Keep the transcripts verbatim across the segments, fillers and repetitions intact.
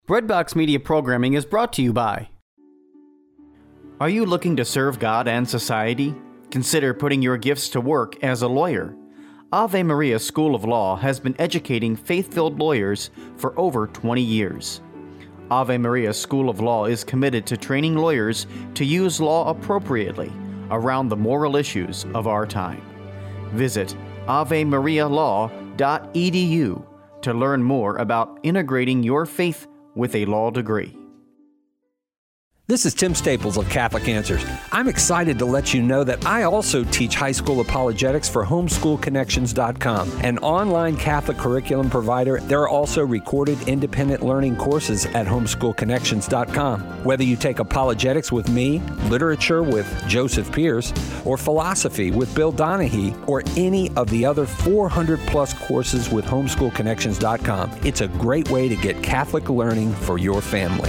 Breadbox Media Programming is brought to you by... Are you looking to serve God and society? Consider putting your gifts to work as a lawyer. Ave Maria School of Law has been educating faith-filled lawyers for over twenty years. Ave Maria School of Law is committed to training lawyers to use law appropriately around the moral issues of our time. Visit ave maria law dot e d u to learn more about integrating your faith with a law degree. This is Tim Staples of Catholic Answers. I'm excited to let you know that I also teach high school apologetics for homeschool connections dot com, an online Catholic curriculum provider. There are also recorded independent learning courses at homeschool connections dot com. Whether you take apologetics with me, literature with Joseph Pierce, or philosophy with Bill Donahue, or any of the other four hundred plus courses with homeschool connections dot com, it's a great way to get Catholic learning for your family.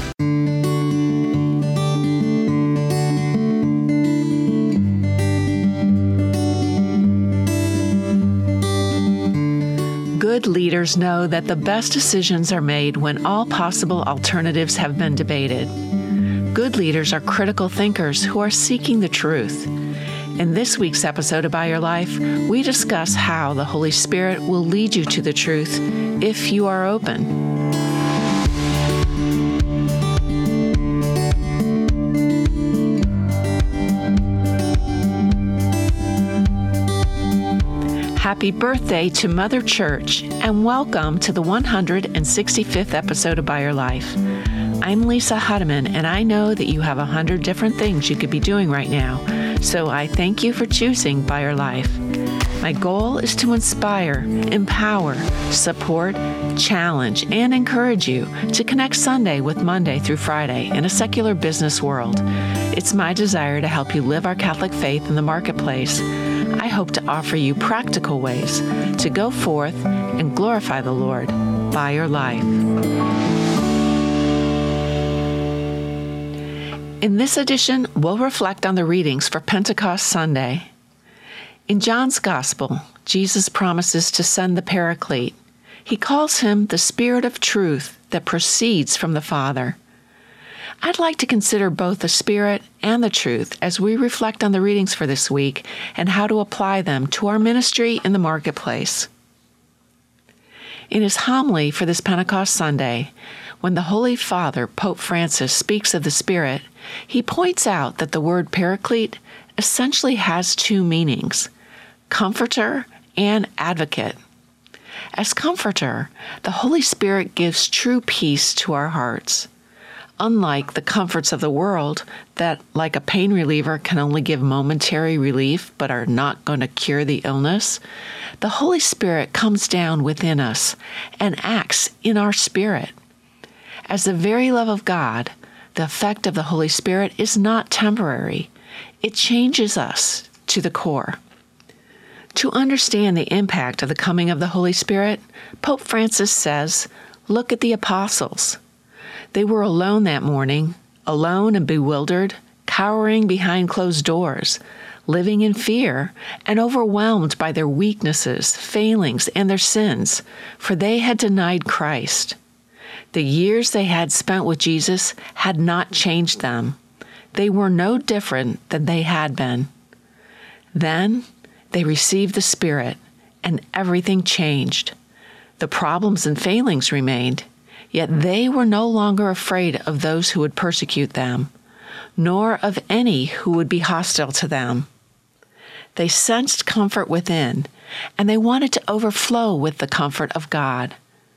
Good leaders know that the best decisions are made when all possible alternatives have been debated. Good leaders are critical thinkers who are seeking the truth. In this week's episode of By Your Life, we discuss how the Holy Spirit will lead you to the truth if you are open. Happy birthday to Mother Church, and welcome to the one hundred sixty-fifth episode of By Your Life. I'm Lisa Hutteman, and I know that you have a hundred different things you could be doing right now, so I thank you for choosing By Your Life. My goal is to inspire, empower, support, challenge, and encourage you to connect Sunday with Monday through Friday in a secular business world. It's my desire to help you live our Catholic faith in the marketplace. I hope to offer you practical ways to go forth and glorify the Lord by your life. In this edition, we'll reflect on the readings for Pentecost Sunday. In John's Gospel, Jesus promises to send the Paraclete. He calls him the Spirit of Truth that proceeds from the Father. I'd like to consider both the Spirit and the truth as we reflect on the readings for this week and how to apply them to our ministry in the marketplace. In his homily for this Pentecost Sunday, when the Holy Father, Pope Francis, speaks of the Spirit, he points out that the word Paraclete essentially has two meanings: comforter and advocate. As comforter, the Holy Spirit gives true peace to our hearts. Unlike the comforts of the world that, like a pain reliever, can only give momentary relief but are not going to cure the illness, the Holy Spirit comes down within us and acts in our spirit. As the very love of God, the effect of the Holy Spirit is not temporary. It changes us to the core. To understand the impact of the coming of the Holy Spirit, Pope Francis says, look at the apostles. They were alone that morning, alone and bewildered, cowering behind closed doors, living in fear and overwhelmed by their weaknesses, failings, and their sins, for they had denied Christ. The years they had spent with Jesus had not changed them. They were no different than they had been. Then they received the Spirit, and everything changed. The problems and failings remained, yet they were no longer afraid of those who would persecute them, nor of any who would be hostile to them. They sensed comfort within, and they wanted to overflow with the comfort of God.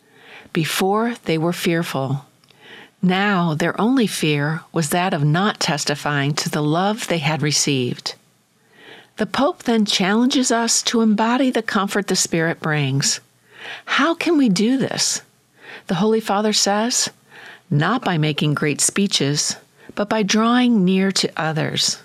Before, they were fearful. Now, their only fear was that of not testifying to the love they had received. The Pope then challenges us to embody the comfort the Spirit brings. How can we do this? The Holy Father says, not by making great speeches, but by drawing near to others.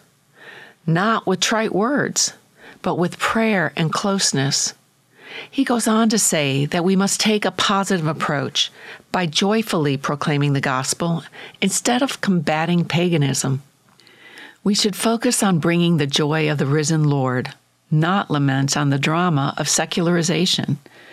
Not with trite words, but with prayer and closeness. He goes on to say that we must take a positive approach by joyfully proclaiming the gospel instead of combating paganism. We should focus on bringing the joy of the risen Lord, not lament on the drama of secularization.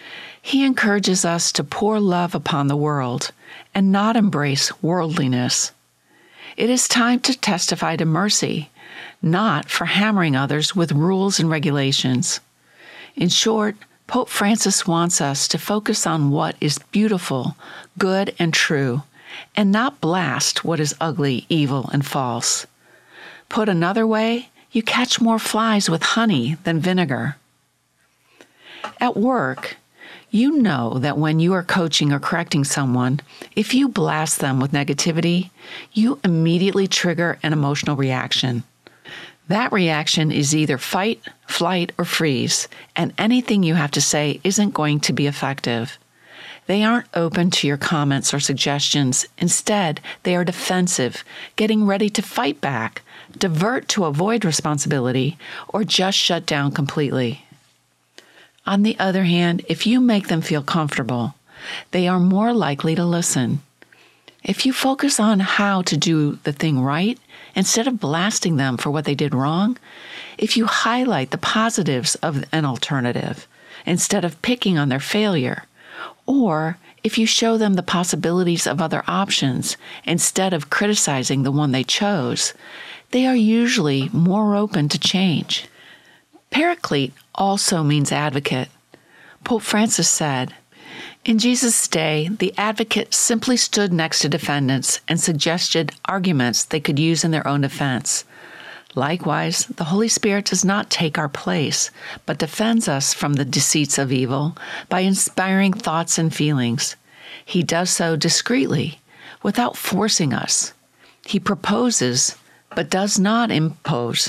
He encourages us to pour love upon the world and not embrace worldliness. It is time to testify to mercy, not for hammering others with rules and regulations. In short, Pope Francis wants us to focus on what is beautiful, good, and true, and not blast what is ugly, evil, and false. Put another way, you catch more flies with honey than vinegar. At work, you know that when you are coaching or correcting someone, if you blast them with negativity, you immediately trigger an emotional reaction. That reaction is either fight, flight, or freeze, and anything you have to say isn't going to be effective. They aren't open to your comments or suggestions. Instead, they are defensive, getting ready to fight back, divert to avoid responsibility, or just shut down completely. On the other hand, if you make them feel comfortable, they are more likely to listen. If you focus on how to do the thing right, instead of blasting them for what they did wrong, if you highlight the positives of an alternative, instead of picking on their failure, or if you show them the possibilities of other options instead of criticizing the one they chose, they are usually more open to change. Paraclete also means advocate. Pope Francis said, "In Jesus' day, the advocate simply stood next to defendants and suggested arguments they could use in their own defense. Likewise, the Holy Spirit does not take our place, but defends us from the deceits of evil by inspiring thoughts and feelings. He does so discreetly, without forcing us. He proposes, but does not impose.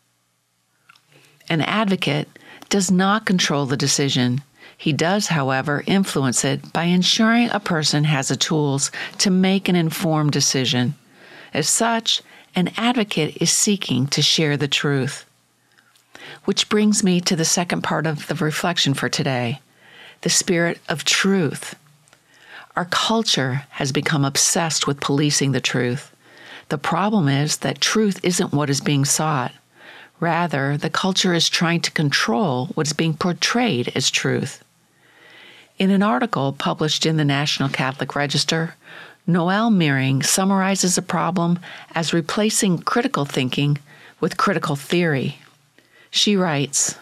An advocate does not control the decision. He does, however, influence it by ensuring a person has the tools to make an informed decision. As such, an advocate is seeking to share the truth." Which brings me to the second part of the reflection for today, the spirit of truth. Our culture has become obsessed with policing the truth. The problem is that truth isn't what is being sought. Rather, the culture is trying to control what is being portrayed as truth. In an article published in the National Catholic Register, Noelle Meering summarizes the problem as replacing critical thinking with critical theory. She writes,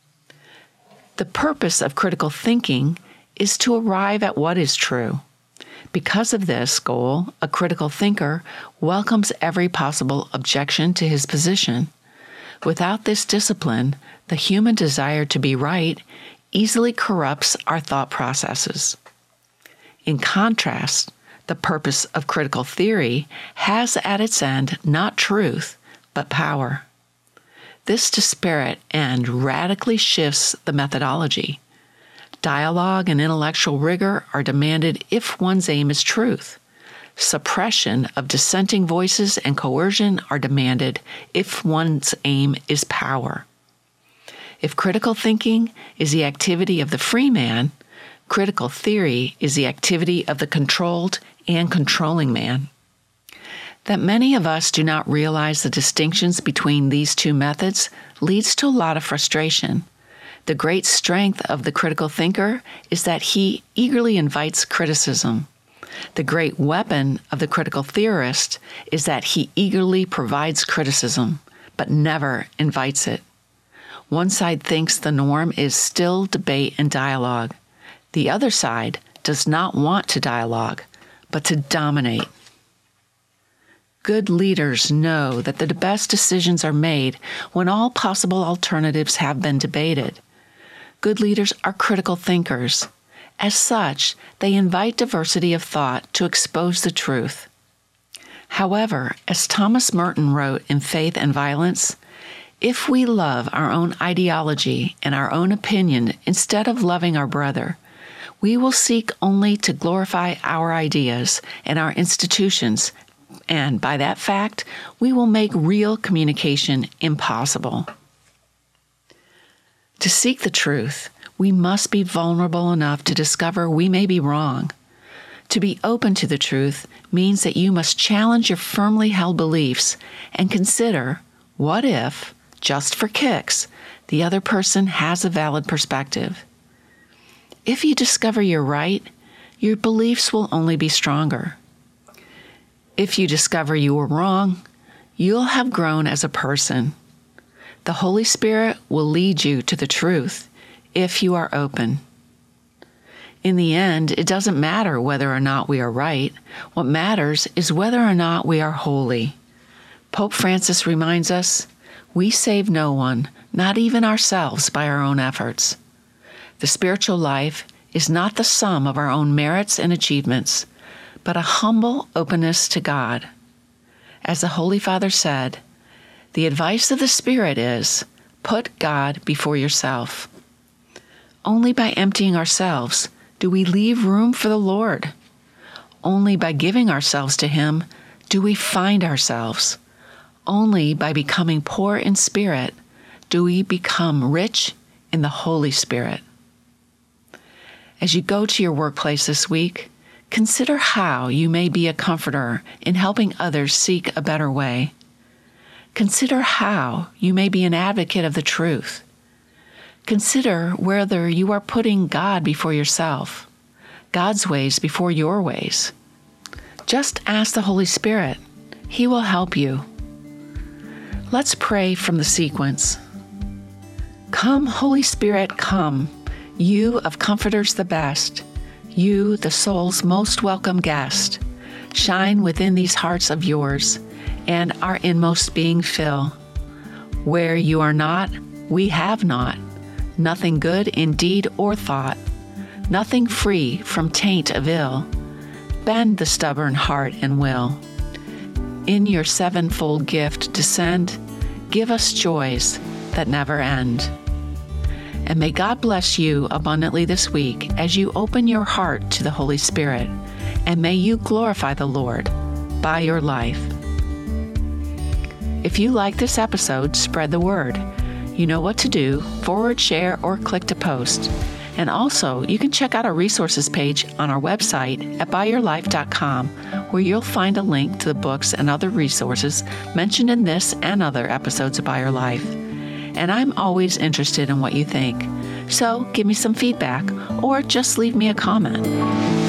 "The purpose of critical thinking is to arrive at what is true. Because of this goal, a critical thinker welcomes every possible objection to his position. Without this discipline, the human desire to be right easily corrupts our thought processes. In contrast, the purpose of critical theory has at its end not truth, but power. This disparate end radically shifts the methodology. Dialogue and intellectual rigor are demanded if one's aim is truth. Suppression of dissenting voices and coercion are demanded if one's aim is power. If critical thinking is the activity of the free man, critical theory is the activity of the controlled and controlling man. That many of us do not realize the distinctions between these two methods leads to a lot of frustration. The great strength of the critical thinker is that he eagerly invites criticism. The great weapon of the critical theorist is that he eagerly provides criticism, but never invites it. One side thinks the norm is still debate and dialogue. The other side does not want to dialogue, but to dominate. Good leaders know that the best decisions are made when all possible alternatives have been debated. Good leaders are critical thinkers. As such, they invite diversity of thought to expose the truth. However, as Thomas Merton wrote in Faith and Violence, if we love our own ideology and our own opinion instead of loving our brother, we will seek only to glorify our ideas and our institutions, and by that fact, we will make real communication impossible. To seek the truth, we must be vulnerable enough to discover we may be wrong. To be open to the truth means that you must challenge your firmly held beliefs and consider, what if, just for kicks, the other person has a valid perspective? If you discover you're right, your beliefs will only be stronger. If you discover you were wrong, you'll have grown as a person. The Holy Spirit will lead you to the truth if you are open. In the end, it doesn't matter whether or not we are right. What matters is whether or not we are holy. Pope Francis reminds us, we save no one, not even ourselves, by our own efforts. The spiritual life is not the sum of our own merits and achievements, but a humble openness to God. As the Holy Father said, the advice of the Spirit is, put God before yourself. Only by emptying ourselves do we leave room for the Lord. Only by giving ourselves to Him do we find ourselves. Only by becoming poor in spirit do we become rich in the Holy Spirit. As you go to your workplace this week, consider how you may be a comforter in helping others seek a better way. Consider how you may be an advocate of the truth. Consider whether you are putting God before yourself, God's ways before your ways. Just ask the Holy Spirit. He will help you. Let's pray from the sequence. Come, Holy Spirit, come, you of comforters the best, you, the soul's most welcome guest. Shine within these hearts of yours, and our inmost being fill. Where you are not, we have not, nothing good in deed or thought, nothing free from taint of ill. Bend the stubborn heart and will. In your sevenfold gift descend, give us joys that never end. And may God bless you abundantly this week as you open your heart to the Holy Spirit, and may you glorify the Lord by your life. If you like this episode, spread the word. You know what to do: forward, share, or click to post. And also, you can check out our resources page on our website at by your life dot com, where you'll find a link to the books and other resources mentioned in this and other episodes of By Your Life. And I'm always interested in what you think. So give me some feedback or just leave me a comment.